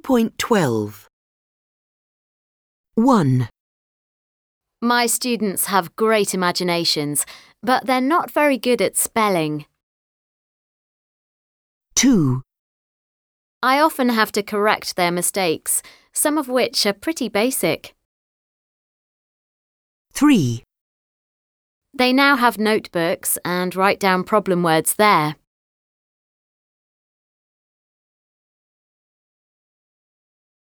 2.12 1. My students have great imaginations, but they're not very good at spelling. 2. I often have to correct their mistakes, some of which are pretty basic. 3. They now have notebooks and write down problem words there.